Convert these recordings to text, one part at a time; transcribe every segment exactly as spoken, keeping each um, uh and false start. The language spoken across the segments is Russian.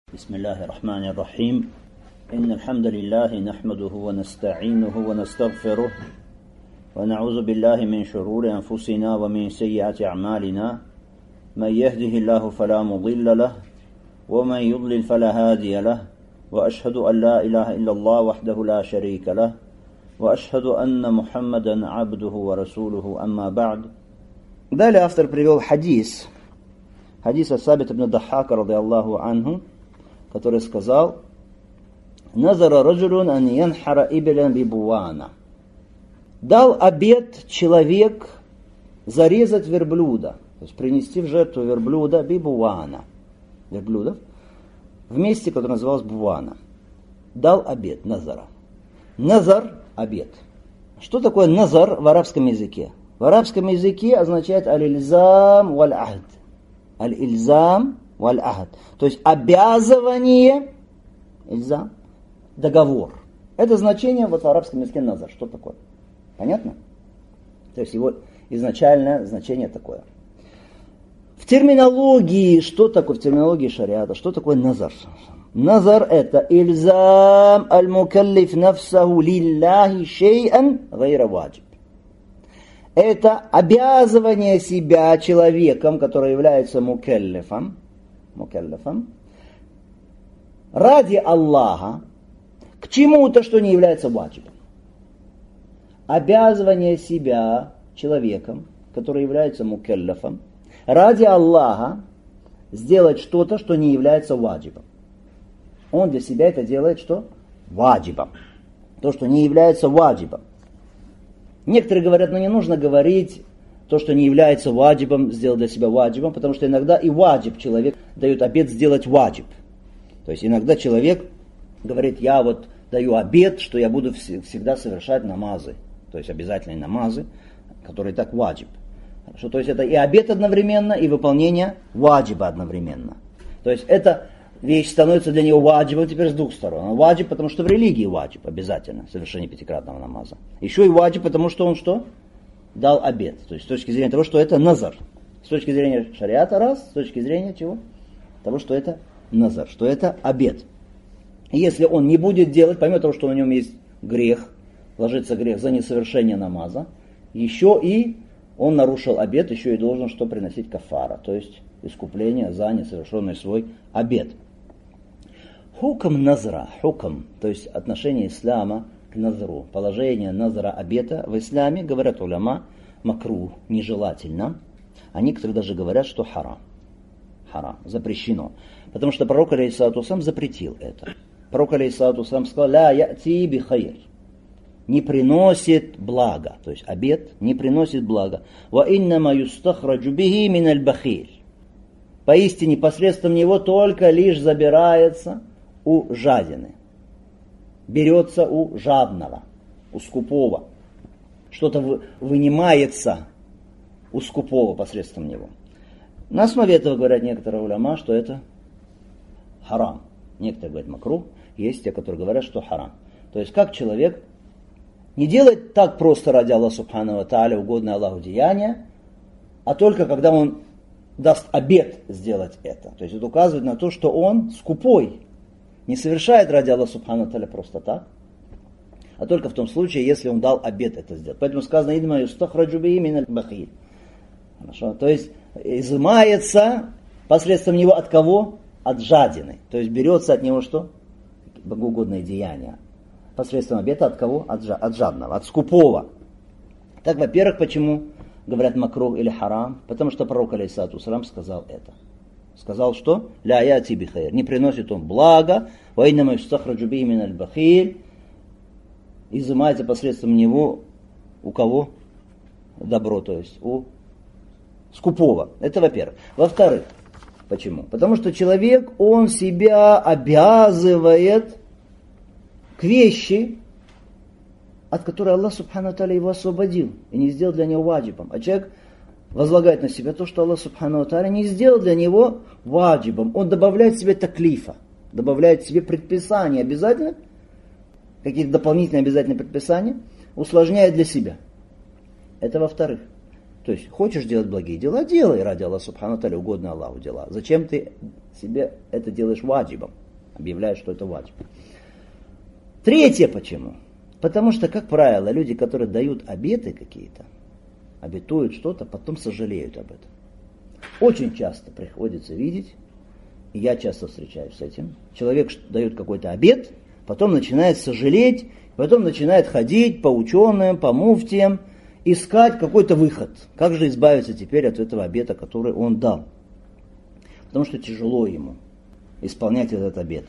بسم الله الرحمن الرحيم إن الحمد لله نحمده ونستعينه ونستغفره ونعوذ بالله من شرور أنفسنا ومن سيئات أعمالنا من يهده الله فلا مضل له ومن يضلل فلا هادي له وأشهد أن لا إله إلا الله وحده لا شريك له وأشهد أن محمدا عبده ورسوله أما بعد. Далее автор привел хадис, хадис от Сабита ибн Дахака, ради Аллаху анху, который сказал: «Назара раджулун ан янхара ибелан бибуана». Дал обет человек зарезать верблюда, то есть принести в жертву верблюда бибуана, верблюдов, в месте, которое называлось Буана. Дал обет, назара. Назар – обет. Что такое назар в арабском языке? В арабском языке означает аль-ильзам валь-ахд. Аль-ильзам валь-ахд. То есть обязывание, ильзам, договор. Это значение вот в арабском языке назар. Что такое? Понятно? То есть его изначальное значение такое. В терминологии, что такое, в терминологии шариата, что такое назар? Назар это ильзам аль-мукаллиф нафсаху лилляхи шей'ан гайра ваджиб. Это обязывание себя человеком, который является мукаллифом, мукаллифом, ради Аллаха, к чему-то, что не является ваджибом. Обязывание себя человеком, который является мукаллифом, ради Аллаха сделать что-то, что не является ваджибом. Он для себя это делает что? Ваджибом. То, что не является ваджибом. Некоторые говорят, ну не нужно говорить то, что не является ваджибом, сделать для себя ваджибом, потому что иногда и ваджиб человек дает обет сделать ваджиб. То есть иногда человек говорит, я вот даю обет, что я буду всегда совершать намазы. То есть обязательные намазы, которые так ваджиб. Что, то есть это и обет одновременно, и выполнение ваджиба одновременно. То есть эта вещь становится для него ваджибом теперь с двух сторон. Он ваджиб, потому что в религии ваджиб обязательно, совершение пятикратного намаза. Еще и ваджиб, потому что он что? Дал обет. То есть с точки зрения того, что это назар. С точки зрения шариата раз, с точки зрения чего? Того, что это назар, что это обет. И если он не будет делать, помимо того, что на нем есть грех, ложится грех за несовершение намаза, еще и он нарушил обет, еще и должен что приносить кафара, то есть искупление за несовершенный свой обет. Хукам назра, хукам, то есть отношение ислама к назру, положение назра обета в исламе, говорят уляма, макрух, нежелательно, а некоторые даже говорят, что харам, харам, запрещено, потому что пророк алейхиссалату вассалам запретил это. Пророк алейхиссалату вассалам сказал, ля яти би хайр, не приносит блага, то есть обет не приносит блага. Ва иннама юстахраджу бихи мин аль-бахиль. Поистине посредством него только лишь забирается у жадины. Берется у жадного, у скупого. Что-то вынимается у скупого посредством него. На основе этого говорят некоторые уляма, что это харам. Некоторые говорят макрух, есть те, которые говорят, что харам. То есть как человек не делает так просто ради Аллаха субхану ва тааля угодное Аллаху деяние, а только когда он даст обет сделать это. То есть это указывает на то, что он скупой, не совершает ради Аллаха субхану ва тааля просто так, а только в том случае, если он дал обет это сделать. Поэтому сказано, идма юстахраджу бихи мин аль-бахиль. Хорошо? То есть изымается посредством него от кого? От жадины. То есть берется от него что? Богоугодное деяние. Посредством обета от кого? От, жа, от жадного, от скупого. Так, во-первых, почему говорят макрух или харам? Потому что пророк алейхиссалату вассалам сказал это. Сказал, что? Ля яти би хайр. Не приносит он блага. Ва иннама юстахраджу бихи мин аль-бахиль. Изымается посредством него у кого? Добро, то есть у скупого. Это во-первых. Во-вторых, почему? Потому что человек, он себя обязывает к вещи, от которой Аллах субхану ва тааля его освободил и не сделал для него ваджибом. А человек возлагает на себя то, что Аллах субхану ва тааля не сделал для него ваджибом. Он добавляет себе таклифа, добавляет себе предписания обязательно, какие-то дополнительные обязательные предписания, усложняет для себя. Это во-вторых. То есть, хочешь делать благие дела, делай ради Аллаха Субхану ва Тааля, угодно Аллаху дела. Зачем ты себе это делаешь ваджибом? Объявляешь, что это ваджиб. Третье почему? Потому что, как правило, люди, которые дают обеты какие-то, обетуют что-то, потом сожалеют об этом. Очень часто приходится видеть, и я часто встречаюсь с этим, человек дает какой-то обет, потом начинает сожалеть, потом начинает ходить по ученым, по муфтиям, искать какой-то выход. Как же избавиться теперь от этого обета, который он дал? Потому что тяжело ему исполнять этот обет.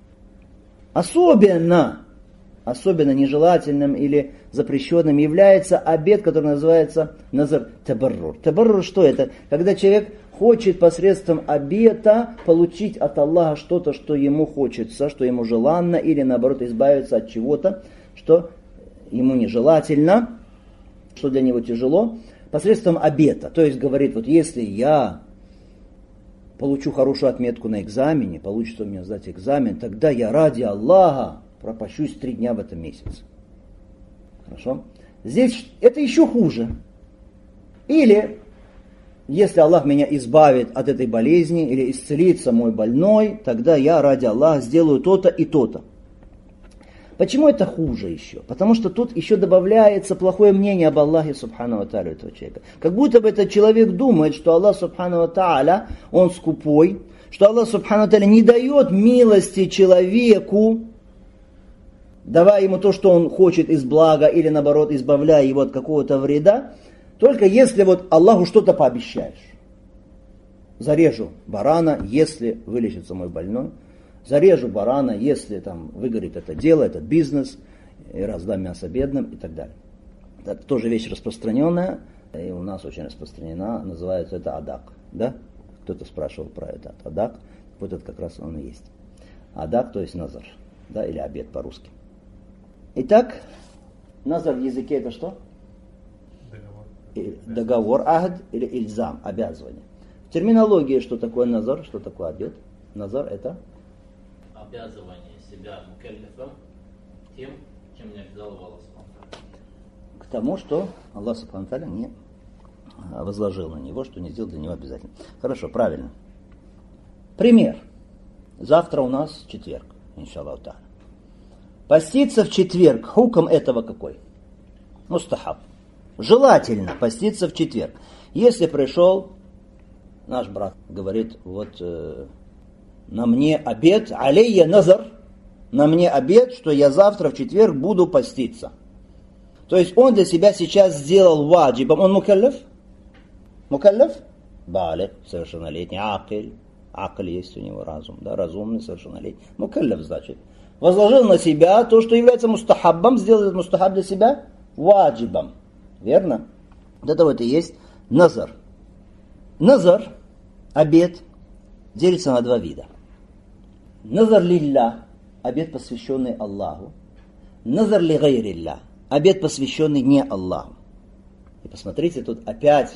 Особенно, особенно нежелательным или запрещенным является обет, который называется назар табаррур. Табаррур что это? Когда человек хочет посредством обета получить от Аллаха что-то, что ему хочется, что ему желанно, или наоборот избавиться от чего-то, что ему нежелательно, что для него тяжело, посредством обета. То есть говорит, вот если я получу хорошую отметку на экзамене, получится у меня сдать экзамен, тогда я ради Аллаха пропащусь три дня в этом месяце. Хорошо? Здесь это еще хуже. Или, если Аллах меня избавит от этой болезни, или исцелится мой больной, тогда я ради Аллаха сделаю то-то и то-то. Почему это хуже еще? Потому что тут еще добавляется плохое мнение об Аллахе Субхану ва Тааля этого человека. Как будто бы этот человек думает, что Аллах Субхану ва Тааля, он скупой, что Аллах Субхану ва Тааля не дает милости человеку, давая ему то, что он хочет из блага, или наоборот, избавляя его от какого-то вреда, только если вот Аллаху что-то пообещаешь. Зарежу барана, если вылечится мой больной. Зарежу барана, если там выгорит это дело, этот бизнес, и раздам мясо бедным и так далее. Это тоже вещь распространенная, и у нас очень распространена, называется это адак. Да? Кто-то спрашивал про это. Адак, вот это как раз он и есть. Адак, то есть назар, да, или обет по-русски. Итак, назар в языке это что? Договор. Договор, ахд или ильзам, обязывание. В терминологии что такое назар, что такое обет? Назар это? Обязывание себя мукаллифом тем, чем не обязал Аллах Субхану ва Тааля. К тому, что Аллах Субхану ва Тааля не возложил на него, что не сделал для него обязательно. Хорошо, правильно. Пример. Завтра у нас четверг, иншаллаху тааля. Поститься в четверг, хукм этого какой? Мустахаб. Желательно поститься в четверг. Если пришел наш брат, говорит, вот э, на мне обет, алейя назар, на мне обет, что я завтра в четверг буду поститься. То есть он для себя сейчас сделал ваджибом. Он мукаллиф? Мукаллиф? Балик, совершеннолетний, акиль. Акиль есть у него разум, да, разумный, совершеннолетний. Мукаллиф значит. Возложил на себя то, что является мустахаббом, сделал этот мустахаб для себя ваджибом. Верно? Вот это вот и есть назар. Назар, обет, делится на два вида. Назар лилля, обет, посвященный Аллаху. Назар ли гайрилля, обет, посвященный не Аллаху. И посмотрите, тут опять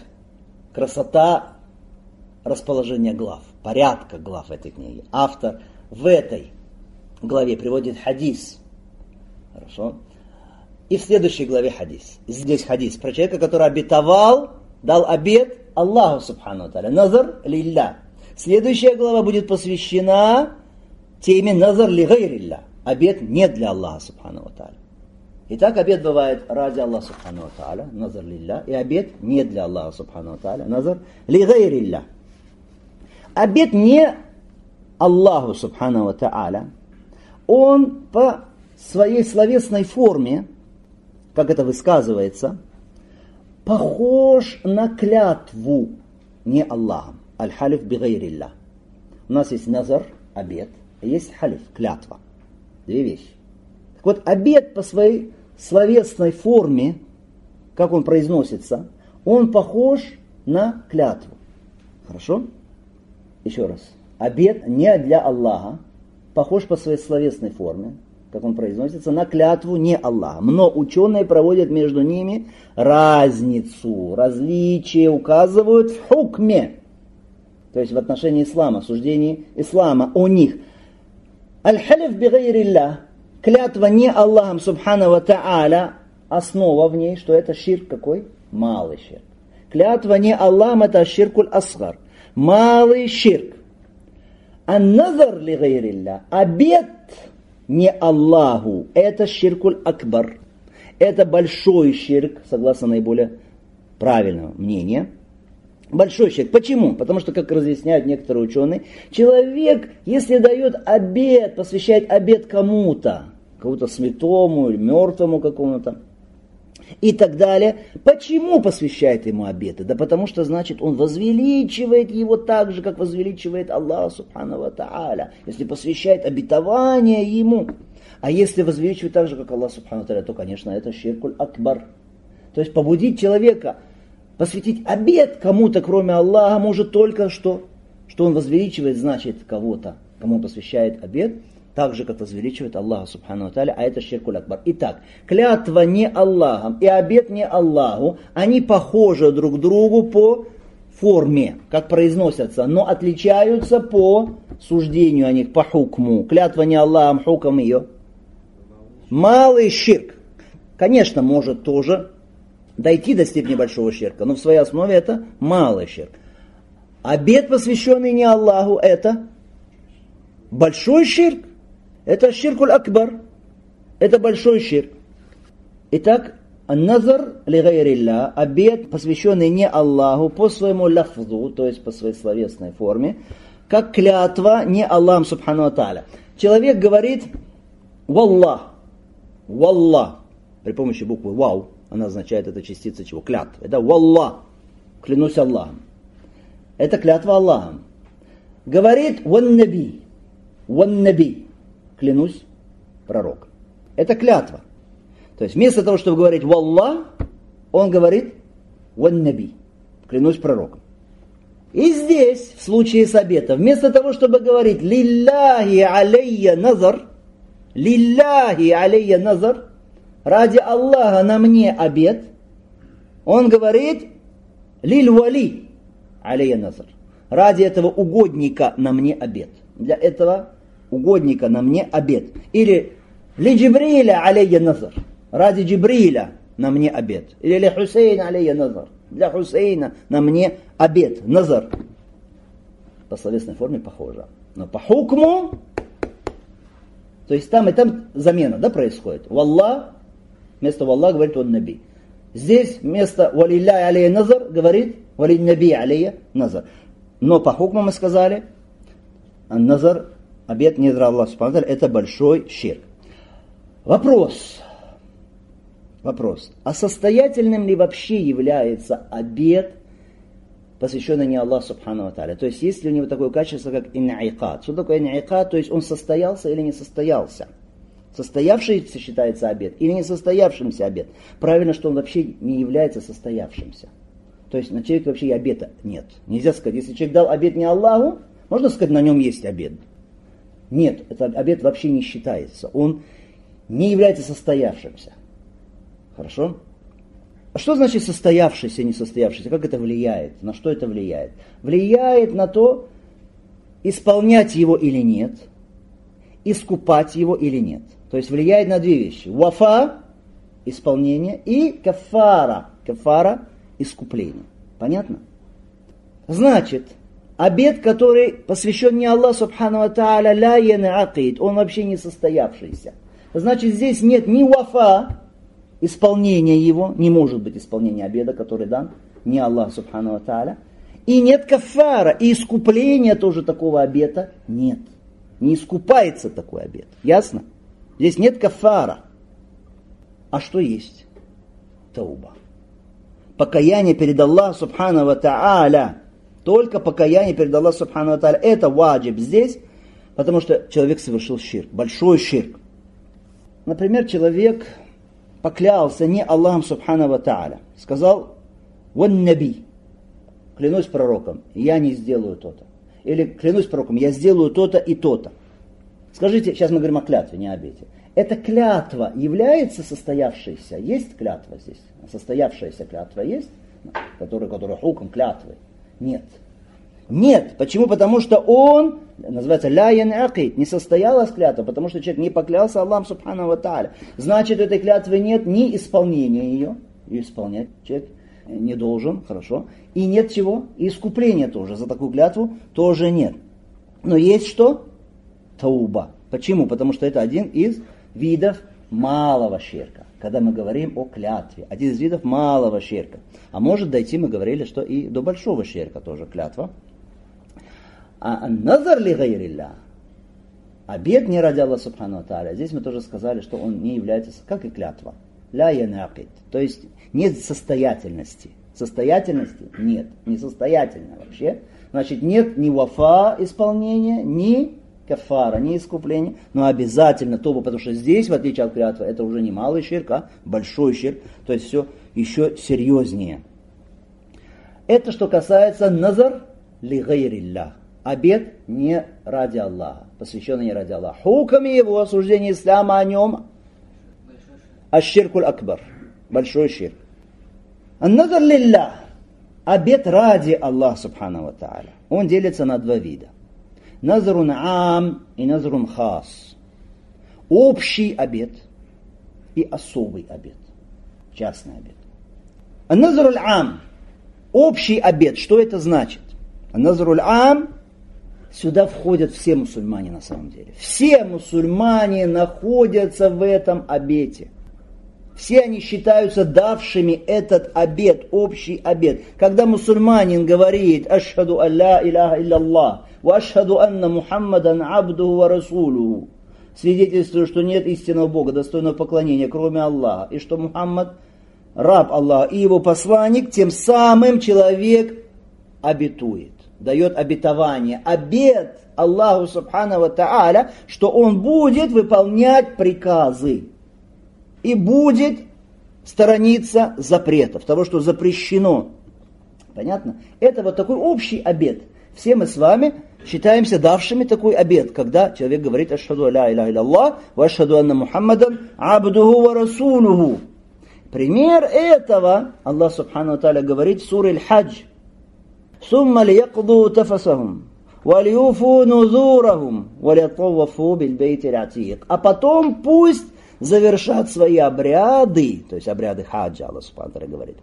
красота расположения глав, порядка глав этой книги. Автор в этой главе приводит хадис. Хорошо? И в следующей главе хадис. Здесь хадис про человека, который обетовал, дал обет Аллаху Субхану ва Тааля. Назар лилля. Следующая глава будет посвящена теме назар ли гайрилля. Обет не для Аллаха Субхану ва Тааля. Итак, обет бывает ради Аллаха Субхану ва Тааля, назар лилля, и обет не для Аллаха Субхану ва Тааля, назар ли гайрилля. Обет не Аллаху Субхану ва Тааля, он по своей словесной форме, как это высказывается, похож на клятву не Аллахом. Аль-халиф би гайрилля. У нас есть назар, обет, и есть халиф, клятва. Две вещи. Так вот, обет по своей словесной форме, как он произносится, он похож на клятву. Хорошо? Еще раз. Обет не для Аллаха, похож по своей словесной форме, как он произносится, на клятву не Аллаха. Но ученые проводят между ними разницу, различия указывают в хукме, то есть в отношении ислама, суждении ислама о них. Аль-халиф би гайрилля, клятва не Аллахом Субхану ва Тааля, основа в ней, что это ширк какой? Малый ширк. Клятва не Аллахом, это ширкуль асгар. Малый ширк. Ан-назар ли гайрилля. Обет не Аллаху. Это ширкуль акбар. Это большой ширк, согласно наиболее правильному мнению. Большой ширк. Почему? Потому что, как разъясняют некоторые ученые, человек, если дает обет, посвящает обет кому-то, кому-то святому или мертвому какому-то, и так далее. Почему посвящает ему обеты? Да потому что, значит, он возвеличивает его так же, как возвеличивает Аллах Субхану ва Тааля. Если посвящает обетование ему. А если возвеличивает так же, как Аллах Субхану ва Тааля, то, конечно, это ширкуль акбар. То есть побудить человека посвятить обет кому-то, кроме Аллаха, может только что, что он возвеличивает, значит, кого-то, кому он посвящает обет, так же, как возвеличивает Аллаха Субхану ва Тааля, а это ширкуль акбар. Итак, клятва не Аллахом и обет не Аллаху, они похожи друг другу по форме, как произносятся, но отличаются по суждению о них, по хукму. Клятва не Аллахом, хукм ее. Малый ширк. Конечно, может тоже дойти до степени большого ширка, но в своей основе это малый ширк. Обет, посвященный не Аллаху, это большой ширк. Это ширкуль акбар. Это большой ширк. Итак, назар ли гайрилля, обет, посвященный не Аллаху, по своему лафзу, то есть по своей словесной форме, как клятва не Аллахом Субхану ва Тааля. Человек говорит «Валлах», «Валлах», при помощи буквы «Вау», она означает, это частица чего? Клятва. Это «Валлах», клянусь Аллахом. Это клятва Аллахом. Говорит «Ван-наби», «Ван-наби», клянусь пророком. Это клятва. То есть вместо того, чтобы говорить «Валлах», он говорит «Ван-наби», клянусь пророком. И здесь, в случае с обетом, вместо того, чтобы говорить «Лилляхи алейя назар», «Лилляхи алейя назар», ради Аллаха на мне обет, он говорит «Лиль-вали алейя назар», ради этого угодника на мне обет. Для этого угодника на мне обет. Или «Ли Джибриля алейя назар», ради Джибриля на мне обет. Или «Ли Хусейна алейя назар», для Хусейна на мне обет. Назар. По словесной форме похоже. Но по хукму, то есть там и там замена, да, происходит. Валлах, вместо Валлах говорит он наби. Здесь вместо «Валилляй алейя назар» говорит «Валиль наби алейя назар». Но по хукму мы сказали, назар, обет не за Аллах Субхану ва Тааля, это большой ширк. Вопрос. Вопрос. А состоятельным ли вообще является обет, посвященный не Аллаху Субхану ва Тааля? То есть есть ли у него такое качество, как ин'икад? Что такое ин'икад? То есть он состоялся или не состоялся? Состоявшийся считается обет или не состоявшимся обет? Правильно, что он вообще не является состоявшимся. То есть на человеке вообще и обета нет. Нельзя сказать, если человек дал обет не Аллаху, можно сказать, на нем есть обет. Нет, этот обет вообще не считается. Он не является состоявшимся. Хорошо? А что значит состоявшийся, не состоявшийся? Как это влияет? На что это влияет? Влияет на то, исполнять его или нет, искупать его или нет. То есть влияет на две вещи. Вафа, исполнение, и кафара, кафара, искупление. Понятно? Значит, обет, который посвящен не Аллаху Субхану ва Тааля, ла ян'акид, он вообще не состоявшийся. Значит, здесь нет ни вафа, исполнения его, не может быть исполнения обета, который дан не Аллаху Субхану ва Тааля, и нет кафара, и искупления тоже такого обета нет. Не искупается такой обет. Ясно? Здесь нет кафара. А что есть? Тауба. Покаяние перед Аллахом Субхану ва Тааля. Только покаяние перед Аллахом Субхану ва Тааля. Это ваджиб здесь, потому что человек совершил ширк. Большой ширк. Например, человек поклялся не Аллахом Субхану ва Тааля. Сказал «Ван-наби», клянусь пророком, я не сделаю то-то. Или клянусь пророком, я сделаю то-то и то-то. Скажите, сейчас мы говорим о клятве, не о обете. Эта клятва является состоявшейся? Есть клятва здесь? Состоявшаяся клятва есть? Которая, которая хукм клятвы? Нет. Нет. Почему? Потому что он, называется ля ян'акид, не состоялась клятва, потому что человек не поклялся Аллаху Субхану ва Тааля. Значит, у этой клятвы нет ни исполнения ее, ее исполнять человек не должен, хорошо. И нет чего? И искупления тоже. За такую клятву тоже нет. Но есть что? Тауба. Почему? Потому что это один из видов малого ширка. Когда мы говорим о клятве. Один из видов малого ширка. А может дойти, мы говорили, что и до большого ширка тоже клятва. А назар ли гайрилля? Обет не ради Аллаха субхану ва тааля. Здесь мы тоже сказали, что он не является, как и клятва. Ля янакид. То есть нет состоятельности. Состоятельности нет. Несостоятельно вообще. Значит, нет ни вафа исполнения, ни кафара, ни искупления. Но обязательно тоба, потому что здесь, в отличие от клятвы, это уже не малый ширк, а большой ширк. То есть все еще серьезнее. Это что касается назар ли гайрилля. Обет не ради Аллаха, посвященный не ради Аллаха. Хуками его осуждения ислама о нем аш-ширкуль акбар, большой ширк. Ан-назар лиллях, обет ради Аллаха субхану ва тааля. Он делится на два вида. Назрун ам и назрун хас. Общий обет и особый обет. Частный обет. Ан-назруль ам. Общий обет. Что это значит? Ан-назруль ам. Сюда входят все мусульмане на самом деле. Все мусульмане находятся в этом обете. Все они считаются давшими этот обет, общий обет. Когда мусульманин говорит «Ашхаду алла иляха илляллах, ва ашхаду анна Мухаммадан абдуху ва расулуху», свидетельствую, что нет истинного Бога, достойного поклонения, кроме Аллаха, и что Мухаммад раб Аллаха и его посланник, тем самым человек обетует. Дает обетование, обет Аллаху субхану ва тааля, что он будет выполнять приказы и будет сторониться запретов, того, что запрещено. Понятно? Это вот такой общий обет. Все мы с вами считаемся давшими такой обет, когда человек говорит «Ашхаду ля иляха илляллах, ва ашхаду анна Мухаммадан абдуху ва расулуху». Пример этого Аллах субхану ва тааля говорит в суре Аль-Хадж. ثم ليقضوا تفسهم وليوفوا نذورهم وليطوفوا بالبيت العتيق. А потом пусть завершат свои обряды, то есть обряды хаджа, Аллах субхану ва тааля говорит,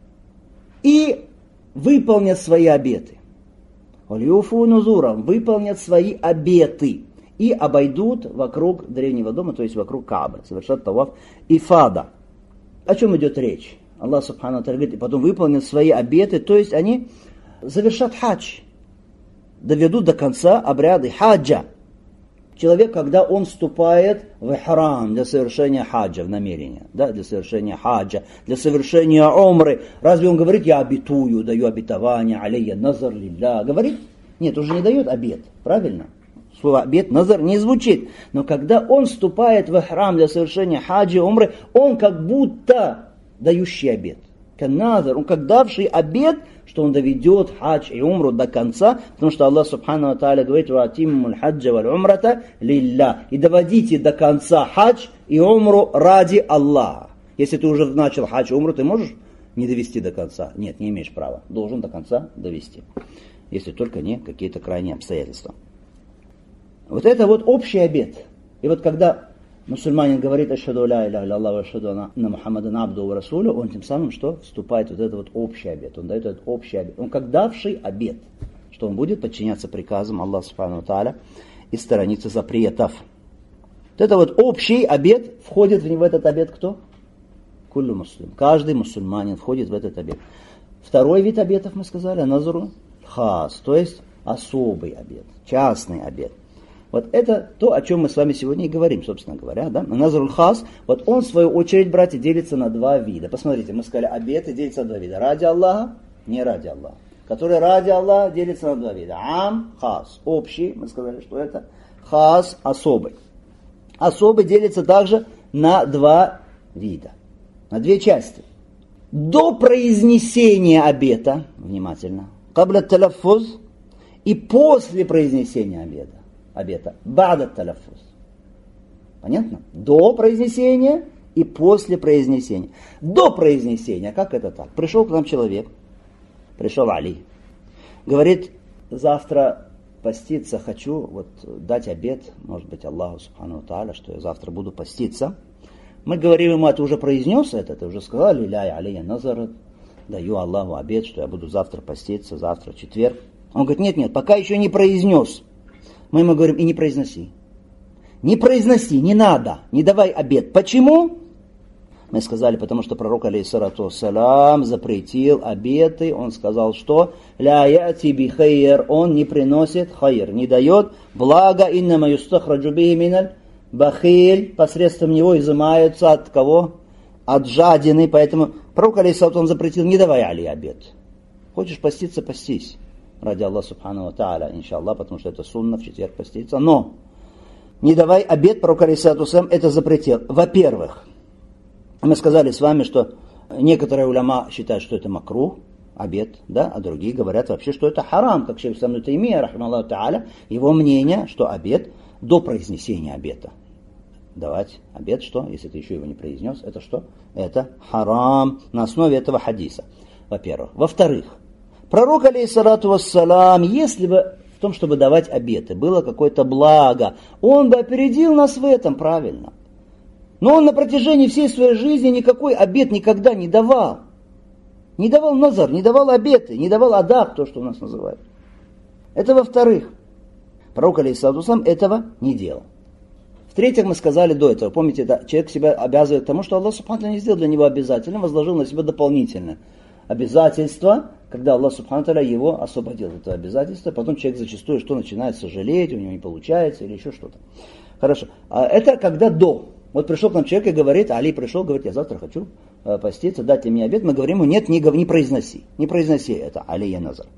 и выполнят свои обеты. وليوفوا نذورهم, выполнят свои обеты и обойдут вокруг древнего дома, то есть вокруг Каабы, совершат таваф ифада. О чем идет речь? Аллах субхану ва тааля говорит, и потом выполнят свои обеты, то есть они завершат хадж, доведут до конца обряды хаджа. Человек, когда он вступает в ихрам для совершения хаджа, в намерение, да, для совершения хаджа, для совершения умры, разве он говорит, я обетую, даю обетование, алейя назар лилля, говорит? Нет, уже не дает обет, правильно? Слово обет, назар не звучит. Но когда он вступает в ихрам для совершения хаджа, умры, он как будто дающий обет. Назар, он как давший обет, что он доведет хадж и умру до конца, потому что Аллах субхану ва тааля говорит «Ваатиммуль хаджа валь умрата лилля». И доводите до конца хадж и умру ради Аллаха. Если ты уже начал хадж и умру, ты можешь не довести до конца? Нет, не имеешь права. Должен до конца довести. Если только не какие-то крайние обстоятельства. Вот это вот общий обет. И вот когда мусульманин говорит «Ашхаду ля иляха илляллах, ва ашхаду анна Мухаммадан абдуху ва расулуху», он тем самым что? Вступает в вот этот вот общий обет. Он дает этот общий обет. Он как давший обет, что он будет подчиняться приказам Аллаха субхану ва тааля и сторониться запретов. Вот это вот общий обет, входит в него этот обет кто? Куллю муслим. Каждый мусульманин входит в этот обет. Второй вид обетов мы сказали, назру хас, то есть особый обет, частный обет. Вот это то, о чем мы с вами сегодня и говорим, собственно говоря. Да? Назруль хас, вот он в свою очередь, братья, делится на два вида. Посмотрите, мы сказали, обеты делятся на два вида. Ради Аллаха, не ради Аллаха. Который ради Аллаха делится на два вида. Ам, хас, общий, мы сказали, что это. Хас, особый. Особый делится также на два вида, на две части. До произнесения обета, внимательно, кабля таляффуз, и после произнесения обета. обета. Бада таляффуз. Понятно? До произнесения и после произнесения. До произнесения, как это так? Пришел к нам человек, пришел Али, говорит, завтра поститься хочу, вот дать обет, может быть, Аллаху субхану ва тааля, что я завтра буду поститься. Мы говорим ему, а ты уже произнес это, ты уже сказал, ля алейя назар, даю Аллаху обет, что я буду завтра поститься, завтра четверг. Он говорит, нет, нет, пока еще не произнес. Мы ему говорим, и не произноси. Не произноси, не надо, не давай обет. Почему? Мы сказали, потому что пророк, алейхиссалату вассалям, запретил обеты. Он сказал, что ля яти би хайр, он не приносит хайр, не дает благо, иннама юстахраджу бихи миналь бахиль, посредством него изымаются от кого? От жадины. Поэтому пророк, алейхиссалату, он запретил, не давай Али обет. Хочешь поститься, постись. Ради Аллаха субхану ва тааля, иншаллах, потому что это сунна в четверг поститься. Но не давай обет, пророк, алейхиссалату вассалям, это запретил. Во-первых, мы сказали с вами, что некоторые уляма считают, что это макрух, обет, да, а другие говорят вообще, что это харам, как шейх ислам ибн Таймия, рахмаллаху тааля, его мнение, что обет до произнесения обета. Давать обет, что, если ты еще его не произнес, это что? Это харам на основе этого хадиса, во-первых. Во-вторых, пророк, алейхиссалату вассалам, если бы в том, чтобы давать обеты, было какое-то благо, он бы опередил нас в этом, правильно. Но он на протяжении всей своей жизни никакой обет никогда не давал. Не давал назар, не давал обеты, не давал адак, то, что у нас называют. Это во-вторых. Пророк, алейхиссалату вассалам, этого не делал. В-третьих, мы сказали до этого, помните, это, человек себя обязывает к тому, что Аллах субхану тааля не сделал для него обязательным, возложил на себя дополнительное обязательство, когда Аллах субхану тааля его освободил от этого обязательства, потом человек зачастую что начинает сожалеть, у него не получается или еще что-то. Хорошо. А это когда до. Вот пришел к нам человек и говорит, Али пришел, говорит, я завтра хочу э, поститься, дать ли мне обет. Мы говорим ему, нет, не, не произноси, не произноси это, Али я назар.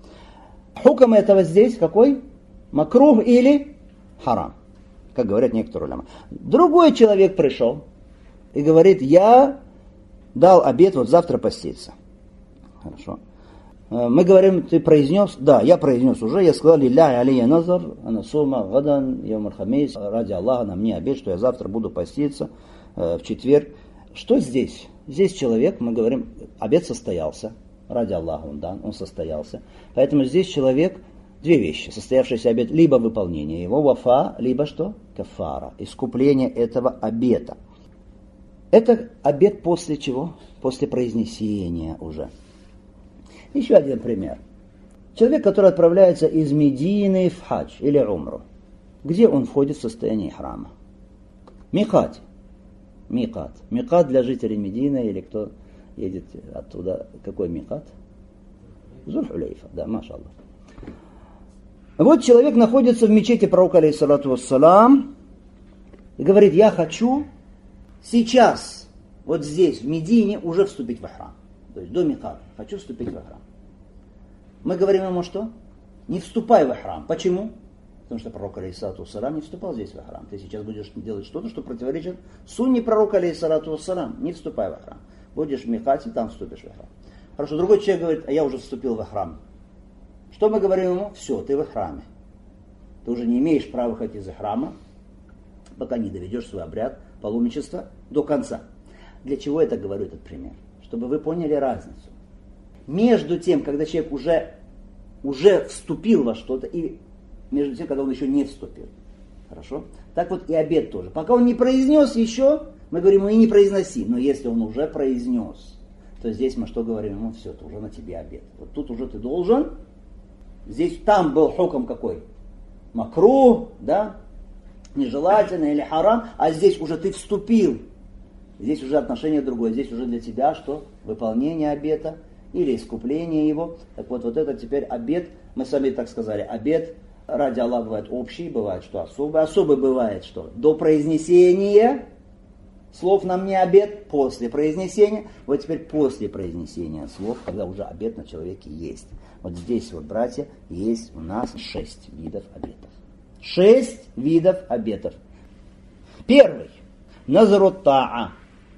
Хукам этого здесь какой? Макрух или харам, как говорят некоторые уляма. Другой человек пришел и говорит, я дал обет вот завтра поститься. Хорошо. Мы говорим, ты произнес? Да, я произнес уже. Я сказал, лилля алия назар, анасума гадан, явмар хамис, ради Аллаха на мне обет, что я завтра буду поститься э, в четверг. Что здесь? Здесь человек, мы говорим, обет состоялся. Ради Аллаха он дан, он состоялся. Поэтому здесь человек, две вещи. Состоявшийся обет, либо выполнение его, вафа, либо что? Кафара, искупление этого обета. Это обет после чего? После произнесения уже. Еще один пример. Человек, который отправляется из Медины в хадж или умру. Где он входит в состояние храма? Микат. Микат. Микат для жителей Медины или кто едет оттуда. Какой микат? Зуль-Хулейфа. Да, машаллах. Вот человек находится в мечети пророка, алейхиссалату вассалам, и говорит, я хочу сейчас, вот здесь, в Медине, уже вступить в храм. То есть до миката. Хочу вступить в храм. Мы говорим ему что? Не вступай в храм. Почему? Потому что пророк, алейхиссалату вассалам, не вступал здесь в храм. Ты сейчас будешь делать что-то, что противоречит сунне пророка, алейхиссалату вассалам. Не вступай в храм. Будешь в микате, там вступишь в храм. Хорошо, другой человек говорит, а я уже вступил в храм. Что мы говорим ему? Все, ты в храме. Ты уже не имеешь права выходить из храма, пока не доведешь свой обряд паломничества до конца. Для чего я так говорю этот пример? Чтобы вы поняли разницу. Между тем, когда человек уже, уже вступил во что-то, и между тем, когда он еще не вступил. Хорошо? Так вот и обет тоже. Пока он не произнес еще, мы говорим ему и не произноси. Но если он уже произнес, то здесь мы что говорим ему? Все, это уже на тебе обет. Вот тут уже ты должен. Здесь, там был хукм какой? Макрух, да? Нежелательно или харам. А здесь уже ты вступил. Здесь уже отношение другое. Здесь уже для тебя что? Выполнение обета или искупление его. Так вот, вот это теперь обет. Мы сами так сказали. Обет ради Аллаха бывает общий, бывает что особый. Особый бывает что? До произнесения слов нам не обет, после произнесения. Вот теперь после произнесения слов, когда уже обет на человеке есть. Вот здесь вот, братья, есть у нас шесть видов обетов. Шесть видов обетов. Первый. Назрут таа.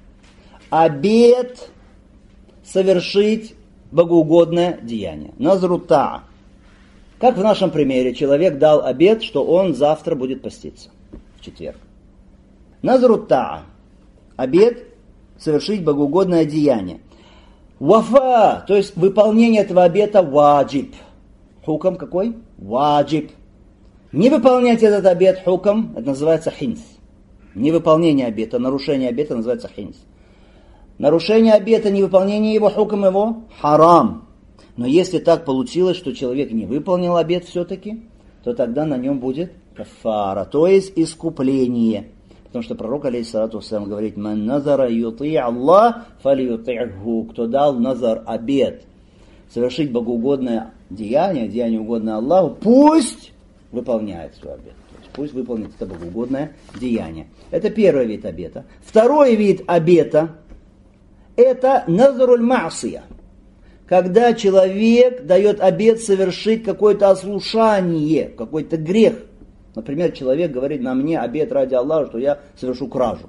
Обет совершить богоугодное деяние. Назрут таа. Как в нашем примере, человек дал обет, что он завтра будет поститься в четверг. Назрут таа. Обет совершить богоугодное деяние. Вафа, то есть выполнение этого обета ваджиб. Хукам какой? Ваджиб. Не выполнять этот обет хукам, это называется хинс. Невыполнение обета, нарушение обета называется хинс. Нарушение обета, невыполнение его, хукм его, харам. Но если так получилось, что человек не выполнил обет все-таки, то тогда на нем будет кафара, то есть искупление. Потому что пророк, алейхиссалату вассалям, говорит: «Ман назара юти' Аллах, фали юти'ху». Кто дал назар, обет, совершить богоугодное деяние, деяние угодное Аллаху, пусть выполняет свой обет. То есть пусть выполнит это богоугодное деяние. Это первый вид обета. Второй вид обета – это назаруль ма'сия. Когда человек дает обет совершить какое-то ослушание, какой-то грех. Например, человек говорит: на мне обет ради Аллаха, что я совершу кражу.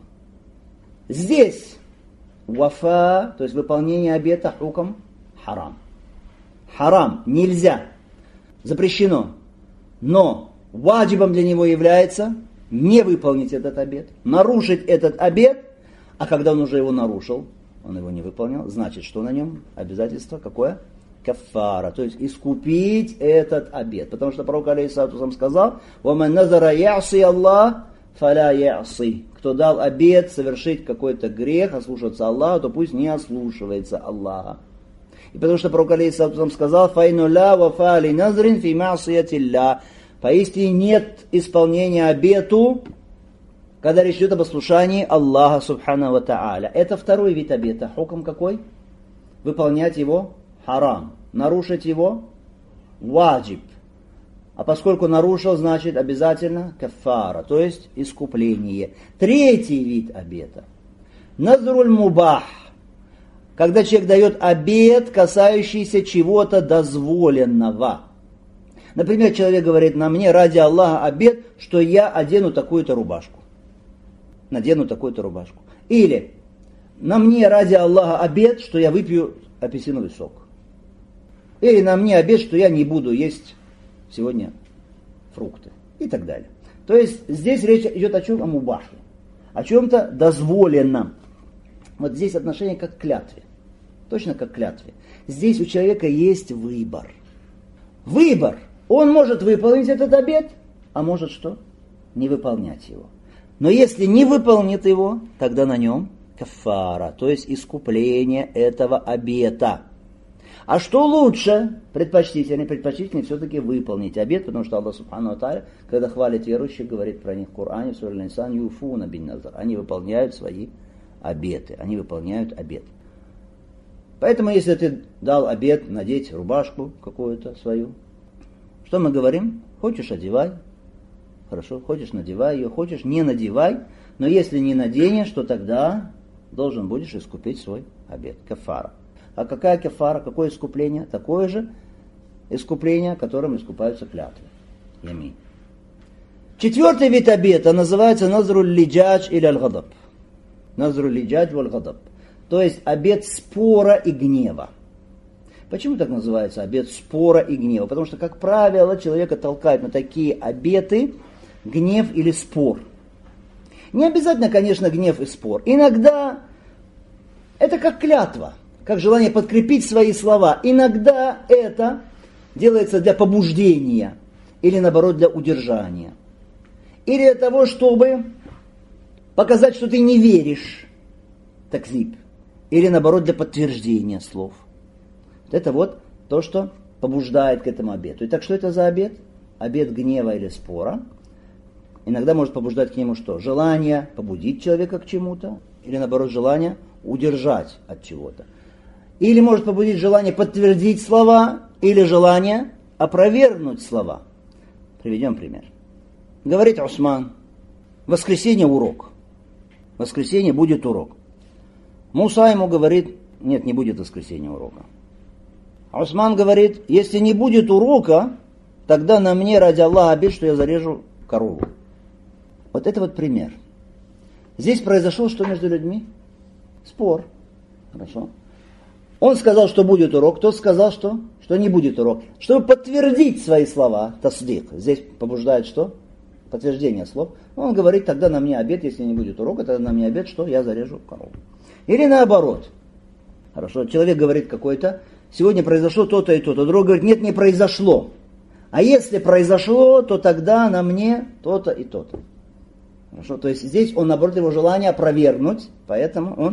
Здесь вафа, то есть выполнение обета, хукм харам. Харам, нельзя, запрещено. Но ваджибом для него является не выполнить этот обет, нарушить этот обет, а когда он уже его нарушил, он его не выполнил, значит, что на нем обязательство какое? Кафара, то есть искупить этот обет. Потому что пророк, алейхиссалату вассалям, сказал: «Ваман назара я'си Аллах, фаля я'си». Кто дал обет совершить какой-то грех, ослушаться Аллаха, то пусть не ослушивается Аллаха. И потому что пророк, алейхиссалату вассалям, сказал: «Файну ля вафа ли назрин фи ма'сиятилля». Поистине нет исполнения обету, когда речь идет об ослушании Аллаха субхану ва та'аля. Это второй вид обета. Хукм какой? Выполнять его харам. Нарушить его ваджиб. А поскольку нарушил, значит обязательно кафара, то есть искупление. Третий вид обета. Назруль мубах. Когда человек дает обет, касающийся чего-то дозволенного. Например, человек говорит: на мне ради Аллаха обет, что я одену такую-то рубашку. Надену такую-то рубашку. Или на мне ради Аллаха обет, что я выпью апельсиновый сок. Или на мне обет, что я не буду есть сегодня фрукты. И так далее. То есть здесь речь идет о чем? О мубахе. О чем-то дозволенном. Вот здесь отношение как к клятве. Точно как к клятве. Здесь у человека есть выбор. Выбор. Он может выполнить этот обет, а может что? Не выполнять его. Но если не выполнит его, тогда на нем кафара, то есть искупление этого обета. А что лучше? Предпочтительнее, предпочтительнее все-таки выполнить обет, потому что Аллах субхану ва тааля, когда хвалит верующих, говорит про них в Коране, в суре Аль-Инсан: юфуна бин назар. Они выполняют свои обеты, они выполняют обет. Поэтому, если ты дал обет надеть рубашку какую-то свою, что мы говорим? Хочешь — одевай. Хорошо, хочешь — надевай ее, хочешь — не надевай. Но если не наденешь, то тогда должен будешь искупить свой обет. Кафара. А какая кафара, какое искупление? Такое же искупление, которым искупаются клятвы. Ямин. Четвертый вид обета называется назруль лиджадж или аль-гадаб. Назруль лиджадж валь гадаб. То есть обет спора и гнева. Почему так называется обет спора и гнева? Потому что, как правило, человека толкают на такие обеты гнев или спор. Не обязательно, конечно, гнев и спор. Иногда это как клятва, как желание подкрепить свои слова. Иногда это делается для побуждения или, наоборот, для удержания. Или для того, чтобы показать, что ты не веришь. Такзиб. Или, наоборот, для подтверждения слов. Это вот то, что побуждает к этому обету. Итак, что это за обет? Обет гнева или спора. Иногда может побуждать к нему что? Желание побудить человека к чему-то. Или, наоборот, желание удержать от чего-то. Или может побудить желание подтвердить слова. Или желание опровергнуть слова. Приведем пример. Говорит Усман: в воскресенье урок. В воскресенье будет урок. Муса ему говорит: нет, не будет в воскресенье урока. Усман говорит: если не будет урока, тогда на мне ради Аллаха обет, что я зарежу корову. Вот это вот пример. Здесь произошел что между людьми? Спор. Хорошо. Он сказал, что будет урок, тот сказал, что, что не будет урок. Чтобы подтвердить свои слова, тасдик, здесь побуждает что? Подтверждение слов. Он говорит: тогда на мне обет, если не будет урока, тогда на мне обет, что я зарежу корову. Или наоборот. Хорошо, человек говорит какой-то: сегодня произошло то-то и то-то. Другой говорит: нет, не произошло. А если произошло, то тогда на мне то-то и то-то. Хорошо, то есть здесь он, наоборот, его желание опровергнуть, поэтому он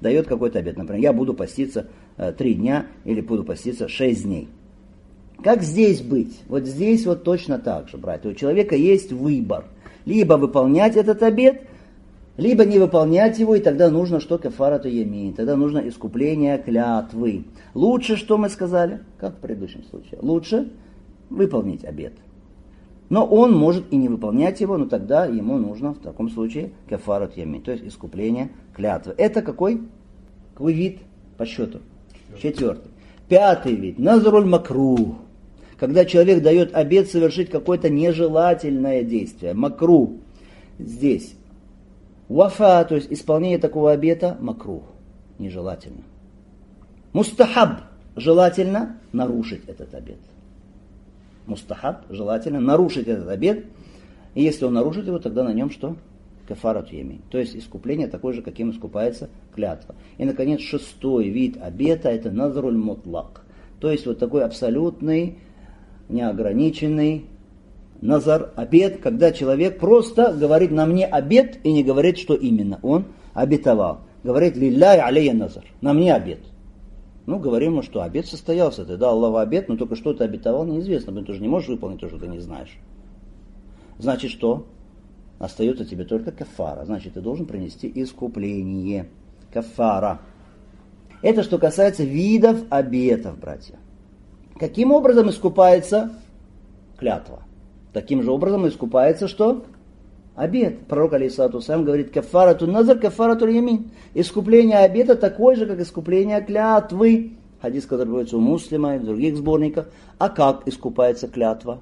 дает какой-то обет. Например, я буду поститься три дня или буду поститься шесть дней. Как здесь быть? Вот здесь вот точно так же, братья. У человека есть выбор. Либо выполнять этот обет, либо не выполнять его, и тогда нужно что? Кафарату ямин. Тогда нужно искупление клятвы. Лучше, что мы сказали? Как в предыдущем случае? Лучше выполнить обет. Но он может и не выполнять его, но тогда ему нужно в таком случае кафарату ямин. То есть искупление клятвы. Это какой? Какой вид по счету? Четвертый. Пятый вид. Назруль макрух. Когда человек дает обет совершить какое-то нежелательное действие. Макрух. Здесь. Вафа, то есть исполнение такого обета, макрух. Нежелательно. Мустахаб. Желательно нарушить этот обет. Мустахаб. Желательно нарушить этот обет. И если он нарушит его, тогда на нем что? Кафарату ямин. То есть искупление такое же, каким искупается клятва. И, наконец, шестой вид обета – это назруль мутлак. То есть вот такой абсолютный, неограниченный назар, обет, когда человек просто говорит на мне обет и не говорит, что именно он обетовал. Говорит лилляй алейя назар. На мне обет. Ну, говорим ему, что обет состоялся. Ты дал Аллаху обет, но только что ты обетовал, неизвестно. Ты же не можешь выполнить то, что ты не знаешь. Значит, что? Остается тебе только кафара. Значит, ты должен принести искупление. Кафара. Это что касается видов обетов, братья. Каким образом искупается клятва? Таким же образом искупается что? Обет. Пророк алейхиссалату вассалям говорит, кафарату назар, кафарату ямин. Искупление обета такое же, как искупление клятвы. Хадис, который приводится у Муслима и в других сборниках. А как искупается клятва?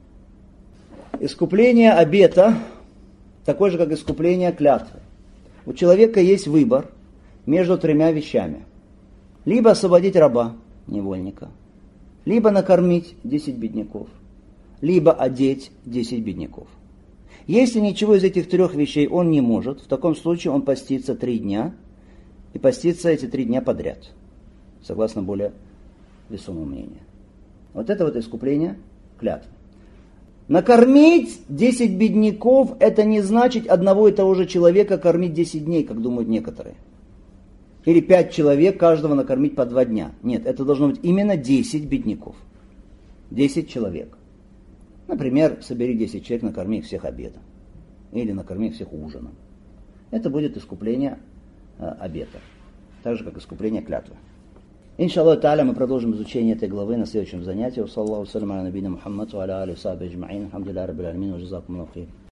Искупление обета такое же, как искупление клятвы. У человека есть выбор между тремя вещами. Либо освободить раба, невольника, либо накормить десять бедняков, либо одеть десять бедняков. Если ничего из этих трех вещей он не может, в таком случае он постится три дня, и постится эти три дня подряд, согласно более весомому мнению. Вот это вот искупление клятвы. Накормить десять бедняков, это не значит одного и того же человека кормить десять дней, как думают некоторые. Или пять человек, каждого накормить по два дня. Нет, это должно быть именно десять бедняков. десять человек. Например, собери десять человек, накорми их всех обедом. Или накорми их всех ужином. Это будет искупление э, обета. Так же, как искупление клятвы. Иншаллах та'аля, мы продолжим изучение этой главы на следующем занятии. Саллаллаху салям аля набийна Мухаммад ва аля алихи ва сахбихи аджмаин. Алхамдулиллахи раббил аламин ва джазакумуллаху хейран.